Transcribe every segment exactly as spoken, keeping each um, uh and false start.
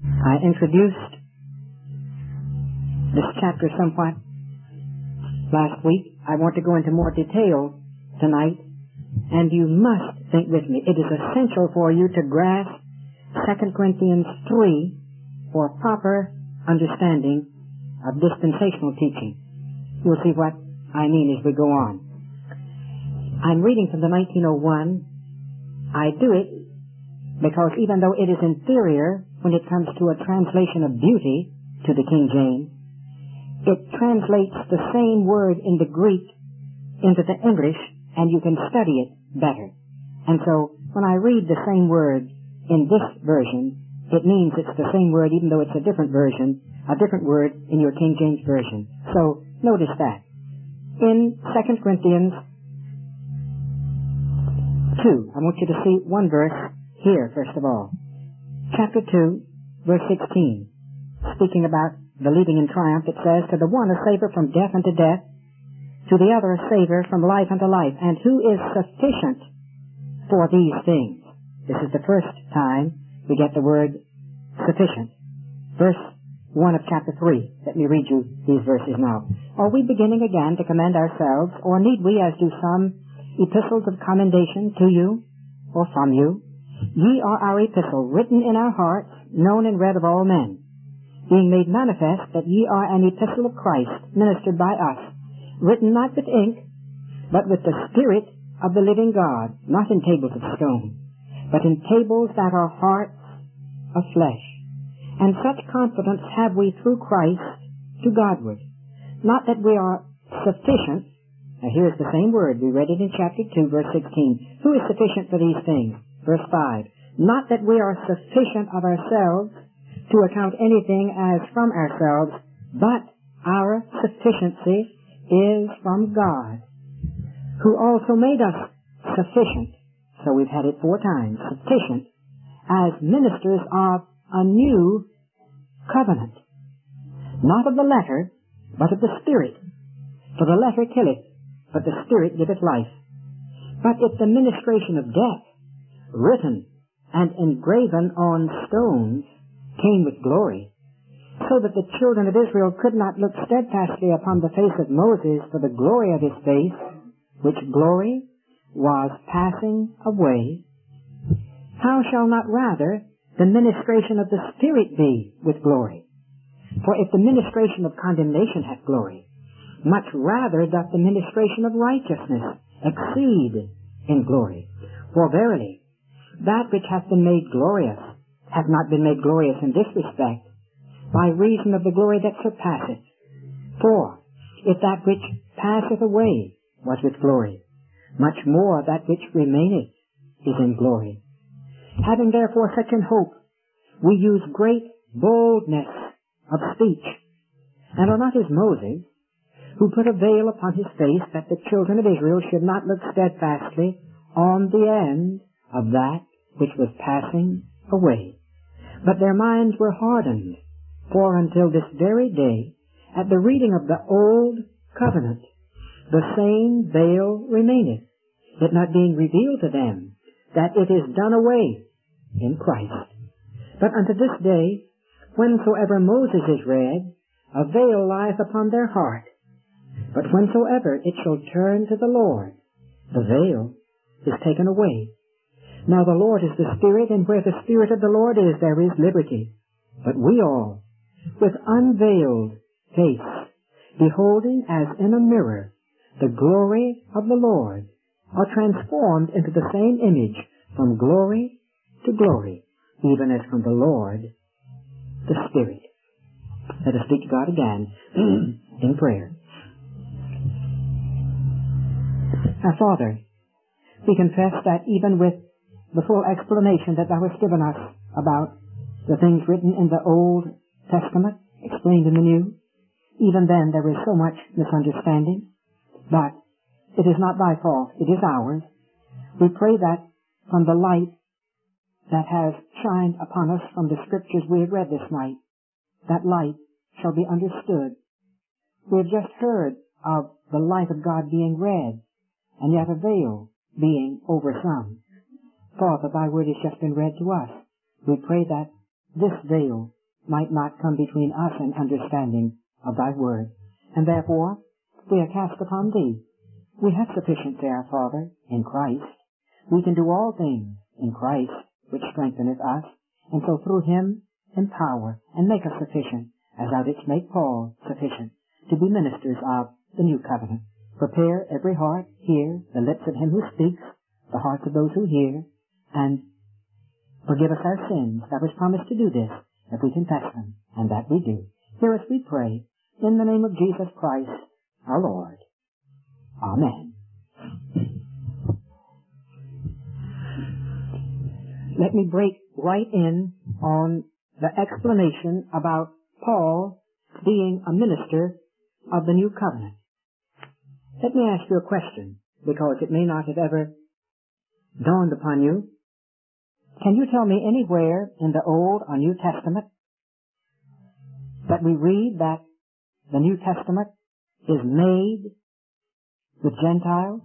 I introduced this chapter somewhat last week. I want to go into more detail tonight, and you must think with me. It is essential for you to grasp Second Corinthians three for proper understanding of dispensational teaching. You'll see what I mean as we go on. I'm reading from the nineteen oh one. I do it because even though it is inferior when it comes to a translation of beauty to the King James, it translates the same word in the Greek into the English, and you can study it better. And so when I read the same word in this version, it means it's the same word even though it's a different version, a different word in your King James Version. So notice that. In Second Corinthians two, I want you to see one verse here, first of all. Chapter two, verse sixteen. Speaking about believing in triumph, it says, "To the one a savor from death unto death, to the other a savor from life unto life. And who is sufficient for these things?" This is the first time we get the word sufficient. Verse one of chapter three. Let me read you these verses now. "Are we beginning again to commend ourselves, or need we, as do some, epistles of commendation to you, or from you? Ye are our epistle, written in our hearts, known and read of all men, being made manifest that ye are an epistle of Christ, ministered by us, written not with ink, but with the Spirit of the living God, not in tables of stone, but in tables that are hearts of flesh. And such confidence have we through Christ to Godward. Not that we are sufficient." Now here's the same word. We read it in chapter two, verse sixteen. Who is sufficient for these things? Verse five. "Not that we are sufficient of ourselves to account anything as from ourselves, but our sufficiency is from God, who also made us sufficient." So we've had it four times. Sufficient as ministers of a new covenant. Not of the letter, but of the Spirit. For the letter killeth, but the Spirit giveth life. But if the ministration of death, written and engraven on stones, came with glory, so that the children of Israel could not look steadfastly upon the face of Moses for the glory of his face, which glory was passing away, how shall not rather the ministration of the Spirit be with glory? For if the ministration of condemnation hath glory, much rather doth the ministration of righteousness exceed in glory. For verily, that which hath been made glorious hath not been made glorious in this respect, by reason of the glory that surpasseth. For if that which passeth away was with glory, much more that which remaineth is in glory. Having therefore such an hope, we use great boldness of speech, and are not as Moses, who put a veil upon his face, that the children of Israel should not look steadfastly on the end of that which was passing away. But their minds were hardened, for until this very day, at the reading of the old covenant, the same veil remaineth, it not being revealed to them that it is done away in Christ. But unto this day, whensoever Moses is read, a veil lieth upon their heart. But whensoever it shall turn to the Lord, the veil is taken away. Now the Lord is the Spirit, and where the Spirit of the Lord is, there is liberty. But we all, with unveiled face, beholding as in a mirror the glory of the Lord, are transformed into the same image from glory to glory, even as from the Lord, the Spirit. Let us speak to God again in prayer. Our Father, we confess that even with the full explanation that Thou hast given us about the things written in the Old Testament, explained in the New, even then there is so much misunderstanding. But it is not Thy fault, it is ours. We pray that from the light that has shined upon us from the Scriptures we have read this night, that light shall be understood. We have just heard of the light of God being read, and yet a veil being over some. Father, Thy word has just been read to us. We pray that this veil might not come between us and understanding of thy word. And therefore we are cast upon thee. We have sufficiency, our Father, in Christ. We can do all things in Christ, which strengtheneth us, and so through him empower and make us sufficient, as thou didst make Paul sufficient, to be ministers of the new covenant. Prepare every heart here, the lips of him who speaks, the hearts of those who hear, and forgive us our sins. Thou hast promised to do this, if we confess them, and that we do. Hear us, we pray, in the name of Jesus Christ, our Lord. Amen. Let me break right in on the explanation about Paul being a minister of the new covenant. Let me ask you a question, because it may not have ever dawned upon you. Can you tell me anywhere in the Old or New Testament that we read that the New Testament is made with Gentiles?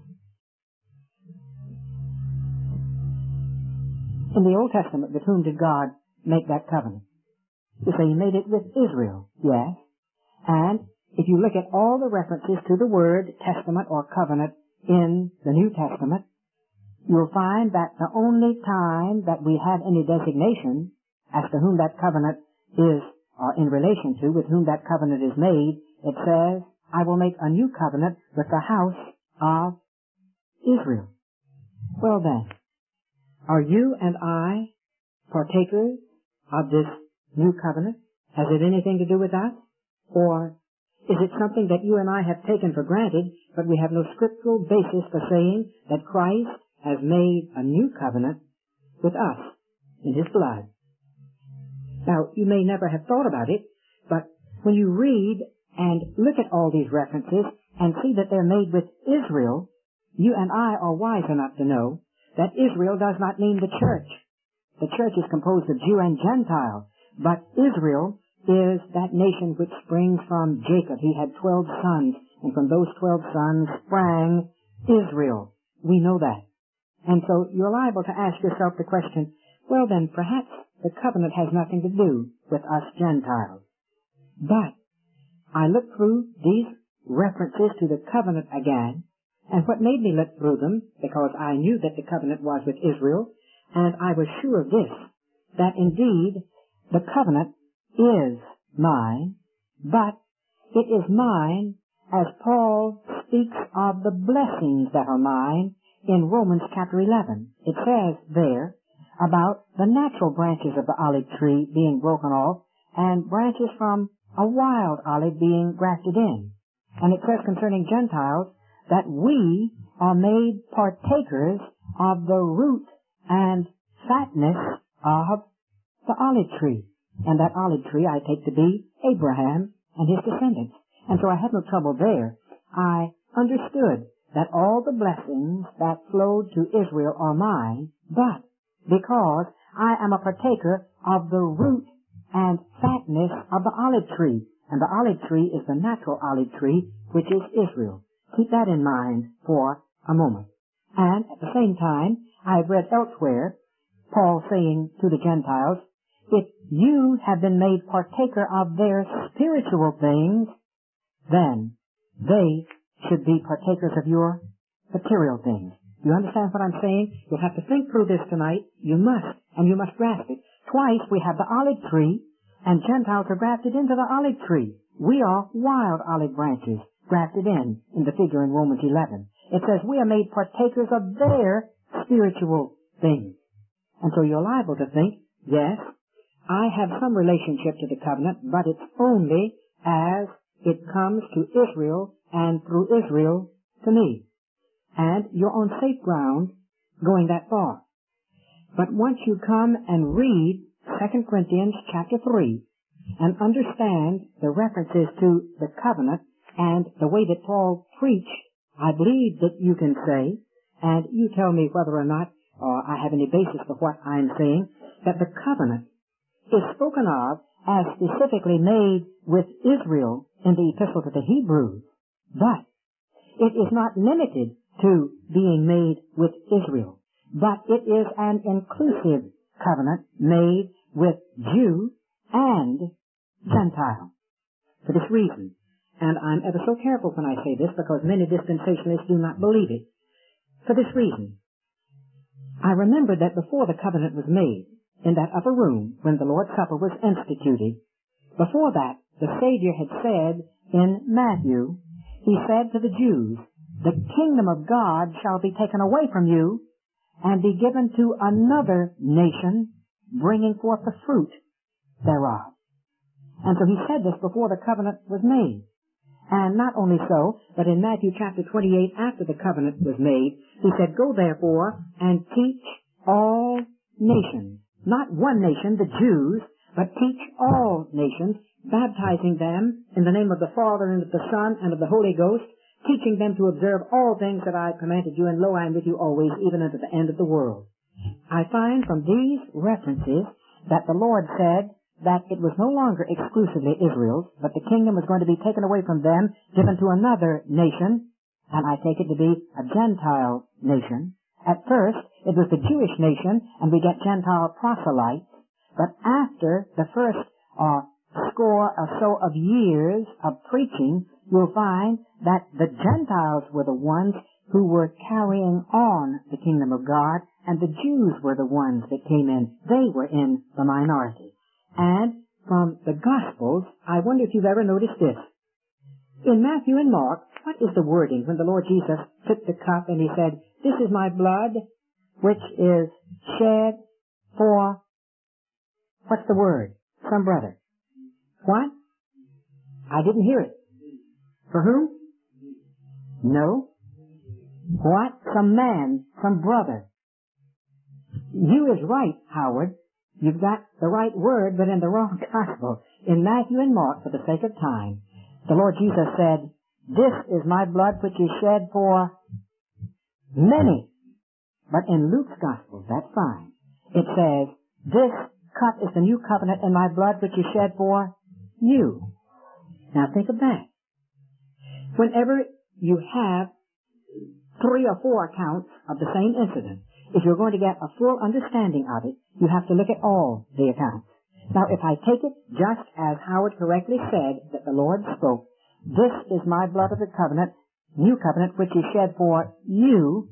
In the Old Testament, with whom did God make that covenant? You say he made it with Israel, yes. And if you look at all the references to the word testament or covenant in the New Testament, you'll find that the only time that we have any designation as to whom that covenant is, or in relation to, with whom that covenant is made, it says, I will make a new covenant with the house of Israel. Well then, are you and I partakers of this new covenant? Has it anything to do with us? Or is it something that you and I have taken for granted, but we have no scriptural basis for saying that Christ has made a new covenant with us in his blood? Now, you may never have thought about it, but when you read and look at all these references and see that they're made with Israel, you and I are wise enough to know that Israel does not mean the church. The church is composed of Jew and Gentile, but Israel is that nation which springs from Jacob. He had twelve sons, and from those twelve sons sprang Israel. We know that. And so you're liable to ask yourself the question, well then, perhaps the covenant has nothing to do with us Gentiles. But I looked through these references to the covenant again, and what made me look through them, because I knew that the covenant was with Israel, and I was sure of this, that indeed the covenant is mine, but it is mine as Paul speaks of the blessings that are mine in Romans chapter eleven. It says there about the natural branches of the olive tree being broken off and branches from a wild olive being grafted in. And it says concerning Gentiles that we are made partakers of the root and fatness of the olive tree. And that olive tree I take to be Abraham and his descendants. And so I had no trouble there. I understood that all the blessings that flowed to Israel are mine, but because I am a partaker of the root and fatness of the olive tree, and the olive tree is the natural olive tree, which is Israel. Keep that in mind for a moment. And at the same time, I have read elsewhere Paul saying to the Gentiles, if you have been made partaker of their spiritual things, then they should be partakers of your material things. You understand what I'm saying? You'll have to think through this tonight. You must, and you must grasp it. Twice we have the olive tree, and Gentiles are grafted into the olive tree. We are wild olive branches grafted in, in the figure in Romans eleven. It says we are made partakers of their spiritual things. And so you're liable to think, yes, I have some relationship to the covenant, but it's only as it comes to Israel and through Israel to me. And you're on safe ground going that far. But once you come and read Second Corinthians chapter three and understand the references to the covenant and the way that Paul preached, I believe that you can say, and you tell me whether or not uh, I have any basis for what I'm saying, that the covenant is spoken of as specifically made with Israel in the Epistle to the Hebrews, but it is not limited to being made with Israel, but it is an inclusive covenant made with Jew and Gentile. For this reason, and I'm ever so careful when I say this because many dispensationalists do not believe it. For this reason, I remember that before the covenant was made, in that upper room when the Lord's Supper was instituted, before that, the Savior had said in Matthew, he said to the Jews, the kingdom of God shall be taken away from you and be given to another nation, bringing forth the fruit thereof. And so he said this before the covenant was made. And not only so, but in Matthew chapter twenty-eight, after the covenant was made, he said, go therefore and teach all nations. Not one nation, the Jews, but teach all nations, baptizing them in the name of the Father and of the Son and of the Holy Ghost, teaching them to observe all things that I have commanded you, and lo, I am with you always, even unto the end of the world. I find from these references that the Lord said that it was no longer exclusively Israel's, but the kingdom was going to be taken away from them, given to another nation, and I take it to be a Gentile nation. At first, it was the Jewish nation, and we get Gentile proselytes, but after the first uh, score or so of years of preaching, you'll find that the Gentiles were the ones who were carrying on the kingdom of God, and the Jews were the ones that came in. They were in the minority. And from the Gospels, I wonder if you've ever noticed this. In Matthew and Mark, what is the wording when the Lord Jesus took the cup and he said, this is my blood which is shed for, what's the word? Some brother. What? I didn't hear it. For whom? No. What? Some man, some brother. You is right, Howard. You've got the right word, but in the wrong gospel. In Matthew and Mark, for the sake of time, the Lord Jesus said, this is my blood which is shed for many. But in Luke's gospel, that's fine. It says, this cup is the new covenant in my blood which is shed for you. Now think of that. Whenever you have three or four accounts of the same incident, if you're going to get a full understanding of it, you have to look at all the accounts. Now, if I take it just as Howard correctly said that the Lord spoke, this is my blood of the covenant, new covenant, which is shed for you.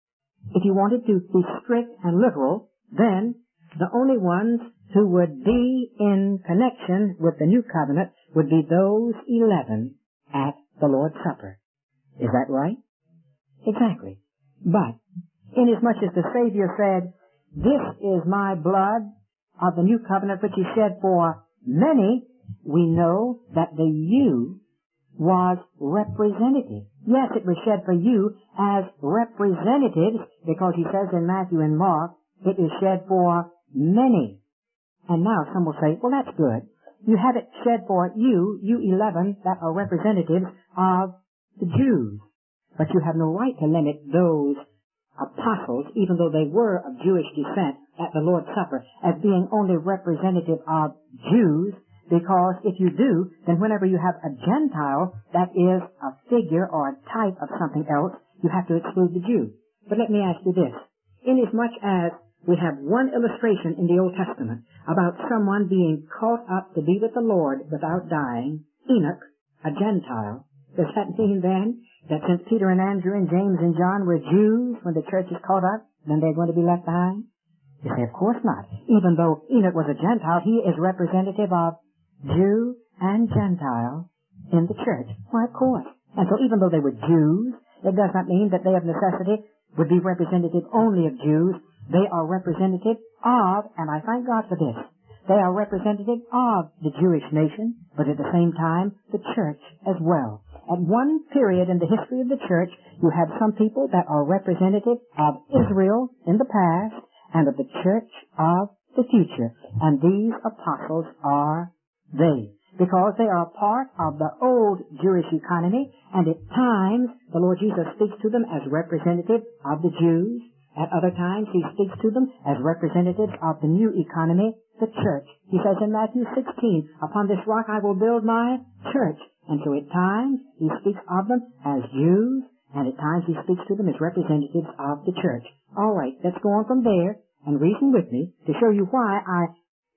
If you wanted to be strict and literal, then the only ones who would be in connection with the new covenant would be those eleven at the Lord's Supper. Is that right? Exactly. But inasmuch as the Savior said, this is my blood of the new covenant which is shed for many, we know that the you was representative. Yes, it was shed for you as representatives, because he says in Matthew and Mark, it is shed for many. And now some will say, well, that's good. You have it shed for you, you eleven that are representatives of the Jews. But you have no right to limit those apostles, even though they were of Jewish descent at the Lord's Supper, as being only representative of Jews, because if you do, then whenever you have a Gentile that is a figure or a type of something else, you have to exclude the Jew. But let me ask you this. Inasmuch as we have one illustration in the Old Testament about someone being caught up to be with the Lord without dying, Enoch, a Gentile, does that mean then that since Peter and Andrew and James and John were Jews, when the church is caught up, then they're going to be left behind? You say, of course not. Even though Enoch was a Gentile, he is representative of Jew and Gentile in the church. Why, of course. And so even though they were Jews, it does not mean that they of necessity would be representative only of Jews. They are representative of, and I thank God for this, they are representative of the Jewish nation, but at the same time, the church as well. At one period in the history of the church, you have some people that are representative of Israel in the past and of the church of the future. And these apostles are they, because they are part of the old Jewish economy, and at times the Lord Jesus speaks to them as representative of the Jews. At other times he speaks to them as representatives of the new economy, the church. He says in Matthew sixteen, upon this rock I will build my church. And so at times he speaks of them as Jews, and at times he speaks to them as representatives of the church. All right, let's go on from there and reason with me to show you why I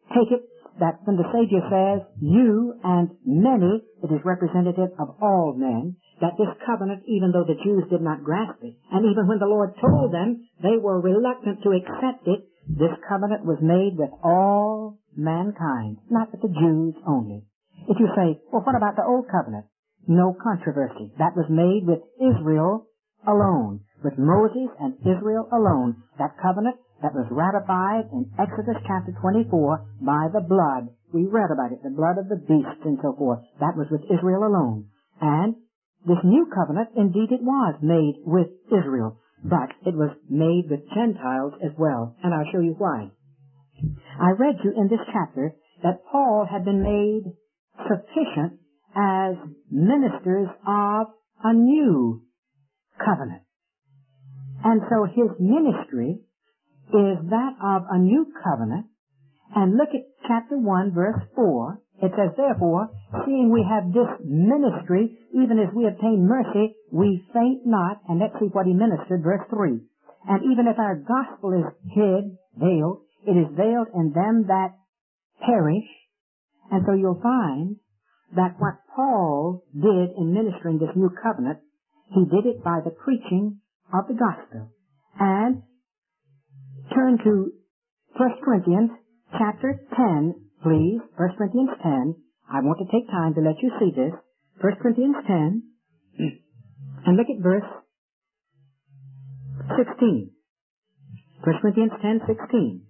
take it that when the Savior says, you and many, it is representative of all men, that this covenant, even though the Jews did not grasp it, and even when the Lord told them they were reluctant to accept it, this covenant was made with all mankind, not with the Jews only. If you say, well, what about the Old Covenant? No controversy. That was made with Israel alone, with Moses and Israel alone. That covenant that was ratified in Exodus chapter twenty-four by the blood. We read about it, the blood of the beasts and so forth. That was with Israel alone. And this new covenant, indeed it was made with Israel, but it was made with Gentiles as well. And I'll show you why. I read you in this chapter that Paul had been made sufficient as ministers of a new covenant. And so his ministry is that of a new covenant. And look at chapter one, verse four. It says, therefore, seeing we have this ministry, even as we obtain mercy, we faint not. And let's see what he ministered, verse three. And even if our gospel is hid, veiled, it is veiled in them that perish. And so you'll find that what Paul did in ministering this new covenant, he did it by the preaching of the gospel. And turn to First Corinthians chapter ten, please. First Corinthians ten. I want to take time to let you see this. First Corinthians ten. And look at verse sixteen. First Corinthians ten, sixteen.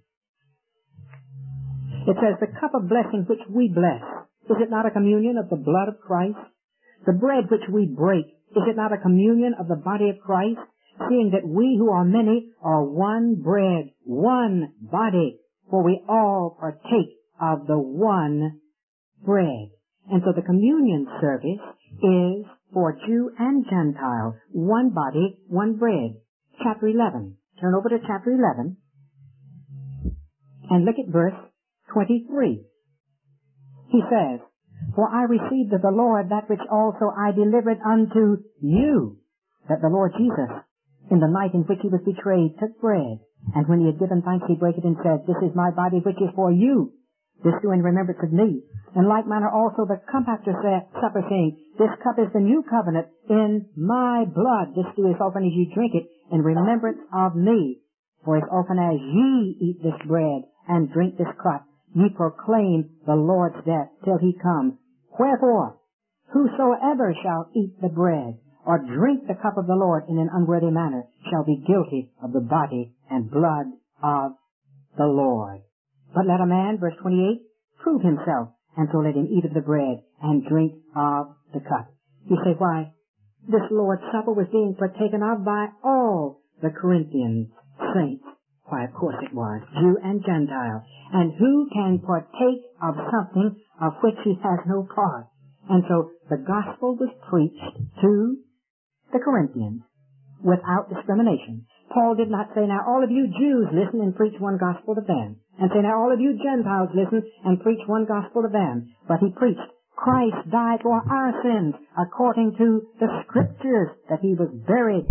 It says, the cup of blessing which we bless, is it not a communion of the blood of Christ? The bread which we break, is it not a communion of the body of Christ? Seeing that we who are many are one bread, one body, for we all partake of the one bread. And so the communion service is for Jew and Gentile, one body, one bread. Chapter eleven. Turn over to chapter eleven and look at verse twenty-three. He says, for I received of the Lord that which also I delivered unto you, that the Lord Jesus, in the night in which he was betrayed, took bread, and when he had given thanks, he brake it and said, this is my body which is for you. This do in remembrance of me. In like manner also the cup after supper, saying, this cup is the new covenant in my blood. This do as often as you drink it in remembrance of me. For as often as ye eat this bread and drink this cup, ye proclaim the Lord's death till he come. Wherefore, whosoever shall eat the bread or drink the cup of the Lord in an unworthy manner shall be guilty of the body and blood of the Lord. But let a man, verse twenty-eight, prove himself, and so let him eat of the bread and drink of the cup. You say, why? This Lord's Supper was being partaken of by all the Corinthian saints. Why, of course it was, Jew and Gentile. And who can partake of something of which he has no part? And so the gospel was preached to the Corinthians without discrimination. Paul did not say, now all of you Jews listen and preach one gospel to them. And say, now all of you Gentiles listen and preach one gospel to them. But he preached, Christ died for our sins according to the Scriptures, that he was buried.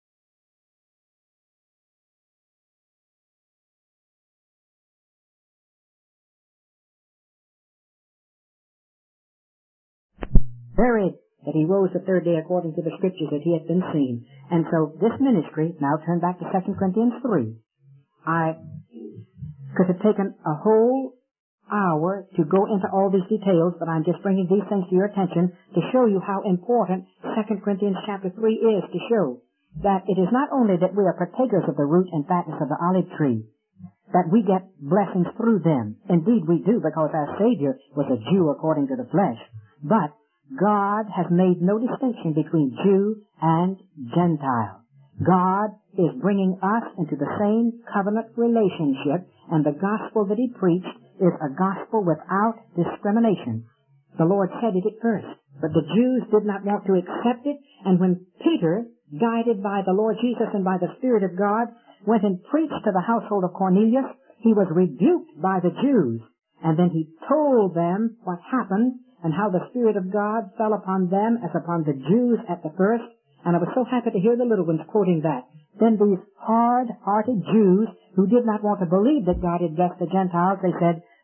Buried, that he rose the third day according to the Scriptures, that he had been seen. And so this ministry, now turn back to Second Corinthians three. I could have taken a whole hour to go into all these details, but I'm just bringing these things to your attention to show you how important Second Corinthians chapter three is, to show that it is not only that we are partakers of the root and fatness of the olive tree, that we get blessings through them. Indeed we do, because our Savior was a Jew according to the flesh. But God has made no distinction between Jew and Gentile. God is bringing us into the same covenant relationship, and the gospel that he preached is a gospel without discrimination. The Lord said it at first, but the Jews did not want to accept it, and when Peter, guided by the Lord Jesus and by the Spirit of God, went and preached to the household of Cornelius, he was rebuked by the Jews, and then he told them what happened and how the Spirit of God fell upon them as upon the Jews at the first. And I was so happy to hear the little ones quoting that. Then these hard-hearted Jews who did not want to believe that God had blessed the Gentiles, they said,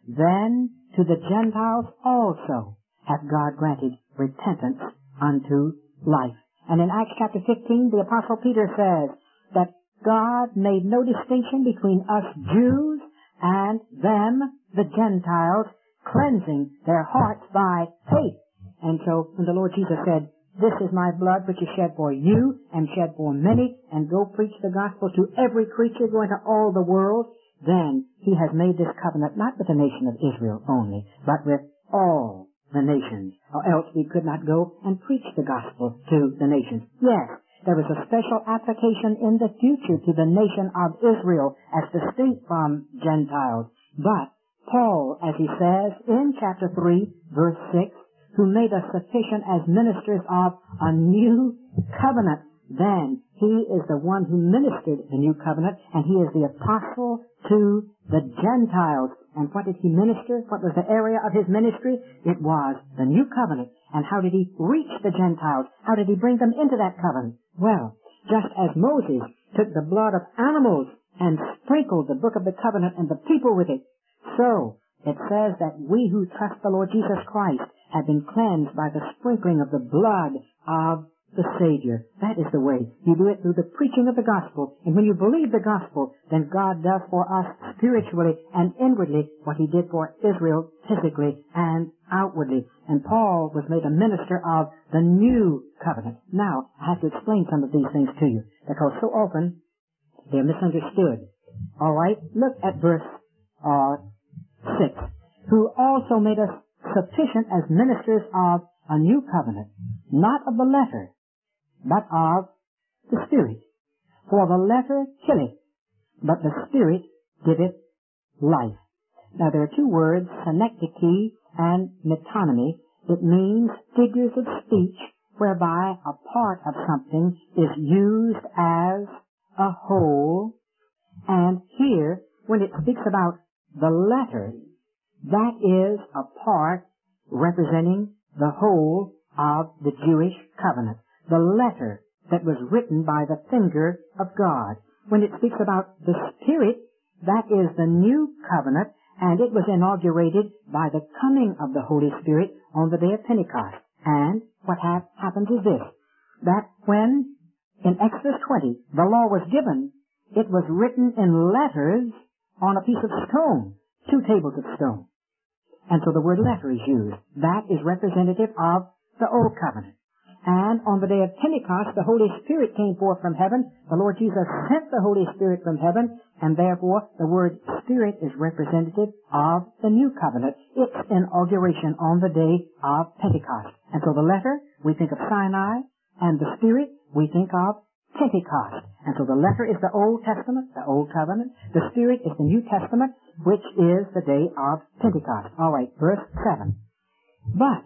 then to the Gentiles also hath God granted repentance unto life. And in Acts chapter fifteen, the Apostle Peter says that God made no distinction between us Jews and them, the Gentiles, cleansing their hearts by faith. And so when the Lord Jesus said, "This is my blood which is shed for you and shed for many, and go preach the gospel to every creature, go into all the world," then he has made this covenant not with the nation of Israel only, but with all the nations, or else we could not go and preach the gospel to the nations. Yes, there was a special application in the future to the nation of Israel as distinct from Gentiles. But Paul, as he says in chapter three, verse six, who made us sufficient as ministers of a new covenant, then he is the one who ministered the new covenant, and he is the apostle to the Gentiles. And what did he minister? What was the area of his ministry? It was the new covenant. And how did he reach the Gentiles? How did he bring them into that covenant? Well, just as Moses took the blood of animals and sprinkled the book of the covenant and the people with it, so it says that we who trust the Lord Jesus Christ have been cleansed by the sprinkling of the blood of the Savior. That is the way. You do it through the preaching of the gospel. And when you believe the gospel, then God does for us spiritually and inwardly what he did for Israel physically and outwardly. And Paul was made a minister of the new covenant. Now, I have to explain some of these things to you, because so often they're misunderstood. All right? Look at verse uh, six. Who also made us sufficient as ministers of a new covenant, not of the letter, but of the Spirit. For the letter killeth, but the Spirit giveth life. Now there are two words, synecdoche and metonymy. It means figures of speech whereby a part of something is used as a whole. And here, when it speaks about the letter, that is a part representing the whole of the Jewish covenant. The letter that was written by the finger of God. When it speaks about the Spirit, that is the new covenant, and it was inaugurated by the coming of the Holy Spirit on the day of Pentecost. And what ha- happens is this, that when in Exodus twenty the law was given, it was written in letters on a piece of stone, two tables of stone. And so the word letter is used. That is representative of the Old Covenant. And on the day of Pentecost, the Holy Spirit came forth from heaven. The Lord Jesus sent the Holy Spirit from heaven, and therefore the word Spirit is representative of the New Covenant. Its inauguration on the day of Pentecost. And so the letter, we think of Sinai, and the Spirit, we think of Pentecost. And so the letter is the Old Testament, the Old Covenant. The Spirit is the New Testament, which is the day of Pentecost. All right, verse seven. But,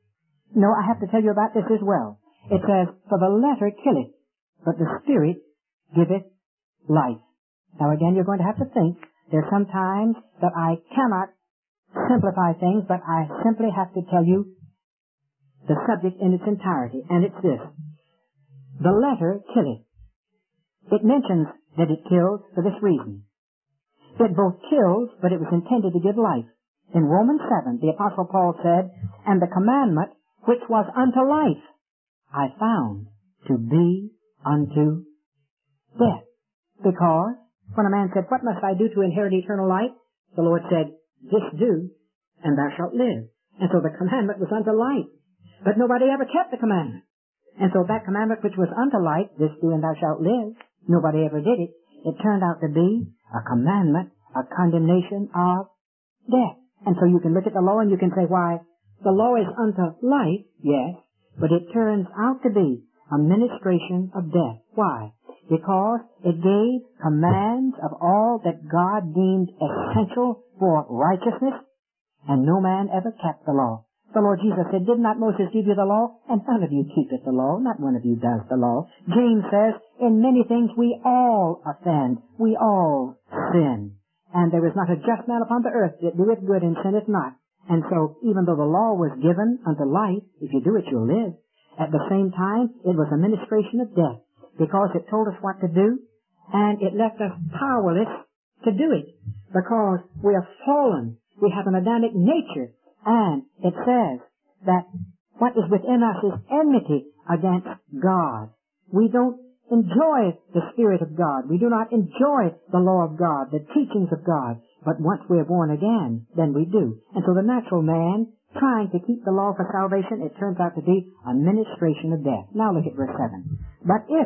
no, I have to tell you about this as well. It says, for the letter killeth, but the Spirit giveth life. Now again, you're going to have to think. There's some times that I cannot simplify things, but I simply have to tell you the subject in its entirety. And it's this. The letter killeth. It mentions that it kills for this reason. It both kills, but it was intended to give life. In Romans seven, the Apostle Paul said, and the commandment which was unto life, I found to be unto death. Because when a man said, what must I do to inherit eternal life? The Lord said, this do, and thou shalt live. And so the commandment was unto life. But nobody ever kept the commandment. And so that commandment which was unto life, this do and thou shalt live, nobody ever did it. It turned out to be a commandment, a condemnation of death. And so you can look at the law and you can say, why, the law is unto life, yes, but it turns out to be a ministration of death. Why? Because it gave commands of all that God deemed essential for righteousness, and no man ever kept the law. The Lord Jesus said, did not Moses give you the law? And none of you keepeth the law. Not one of you does the law. James says, in many things we all offend. We all sin. And there is not a just man upon the earth that doeth good and sinneth not. And so, even though the law was given unto life, if you do it, you'll live. At the same time, it was a ministration of death, because it told us what to do, and it left us powerless to do it, because we are fallen. We have an Adamic nature. And it says that what is within us is enmity against God. We don't enjoy the Spirit of God. We do not enjoy the law of God, the teachings of God. But once we are born again, then we do. And so the natural man, trying to keep the law for salvation, it turns out to be a ministration of death. Now look at verse seven. But if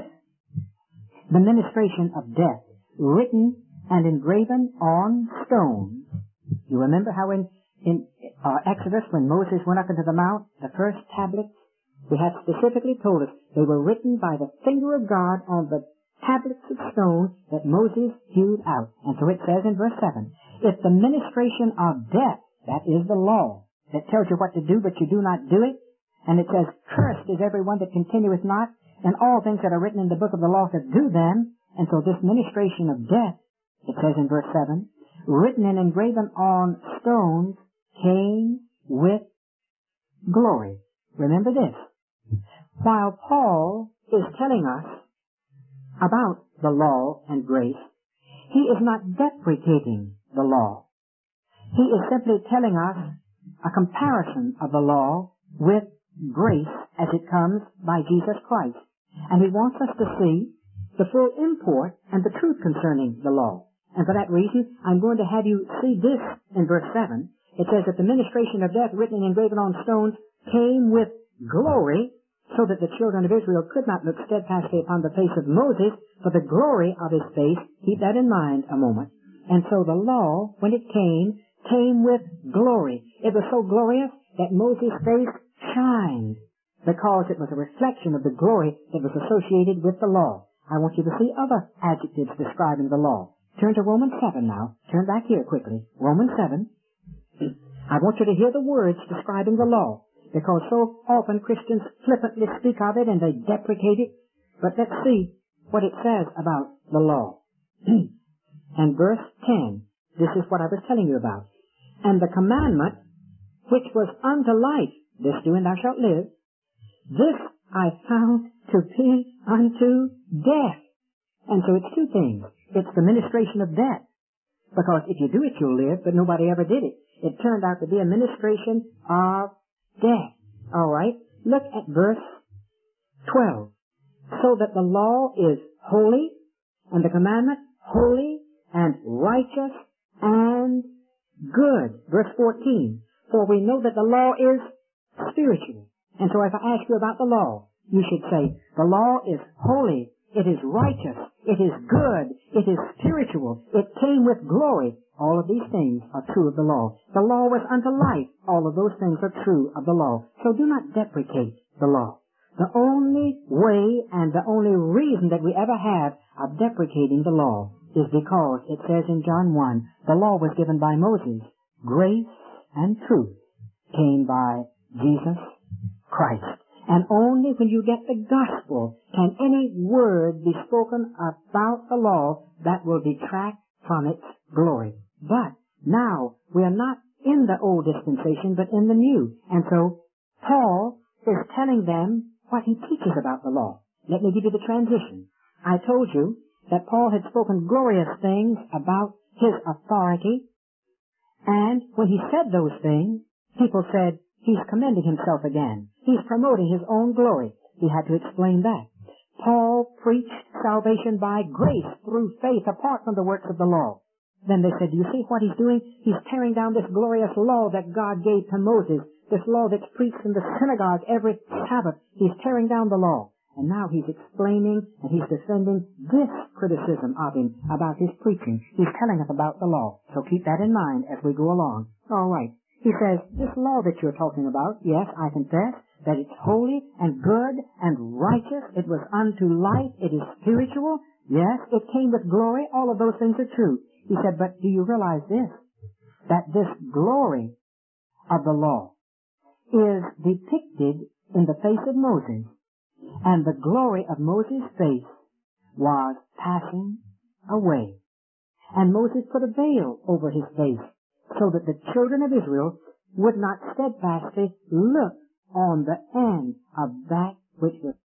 the ministration of death, written and engraven on stones, you remember how in, in uh, Exodus, when Moses went up into the mount, the first tablets, we have specifically told us they were written by the finger of God on the tablets of stone that Moses hewed out. And so it says in verse seven, if the ministration of death, that is the law, that tells you what to do, but you do not do it, and it says, cursed is everyone that continueth not, and all things that are written in the book of the law to do them. And so this ministration of death, it says in verse seven, written and engraven on stones, came with glory. Remember this. While Paul is telling us about the law and grace, he is not deprecating the law. He is simply telling us a comparison of the law with grace as it comes by Jesus Christ. And he wants us to see the full import and the truth concerning the law. And for that reason, I'm going to have you see this in verse seven. It says that the ministration of death, written and engraven on stones, came with glory, so that the children of Israel could not look steadfastly upon the face of Moses for the glory of his face. Keep that in mind a moment. And so the law, when it came, came with glory. It was so glorious that Moses' face shined, because it was a reflection of the glory that was associated with the law. I want you to see other adjectives describing the law. Turn to Romans seven now. Turn back here quickly. Romans seven. I want you to hear the words describing the law, because so often Christians flippantly speak of it and they deprecate it. But let's see what it says about the law. And verse ten, this is what I was telling you about. And the commandment which was unto life, this do and thou shalt live, this I found to be unto death. And so it's two things. It's the ministration of death, because if you do it, you'll live, but nobody ever did it. It turned out to be a ministration of death. All right? Look at verse twelve. So that the law is holy, and the commandment holy and righteous and good. Verse fourteen. For we know that the law is spiritual. And so if I ask you about the law, you should say, the law is holy, it is righteous, it is good, it is spiritual, it came with glory. All of these things are true of the law. The law was unto life. All of those things are true of the law. So do not deprecate the law. The only way and the only reason that we ever have of deprecating the law is because it says in John one, the law was given by Moses. Grace and truth came by Jesus Christ. And only when you get the gospel can any word be spoken about the law that will detract from its glory. But now we are not in the old dispensation, but in the new. And so Paul is telling them what he teaches about the law. Let me give you the transition. I told you that Paul had spoken glorious things about his authority, and when he said those things, people said, he's commending himself again. He's promoting his own glory. He had to explain that. Paul preached salvation by grace through faith apart from the works of the law. Then they said, do you see what he's doing? He's tearing down this glorious law that God gave to Moses, this law that's preached in the synagogue every Sabbath. He's tearing down the law. And now he's explaining and he's defending this criticism of him about his preaching. He's telling us about the law. So keep that in mind as we go along. All right. He says, this law that you're talking about, yes, I confess that it's holy and good and righteous. It was unto life. It is spiritual. Yes, it came with glory. All of those things are true. He said, but do you realize this? That this glory of the law is depicted in the face of Moses. And the glory of Moses' face was passing away. And Moses put a veil over his face so that the children of Israel would not steadfastly look on the end of that which was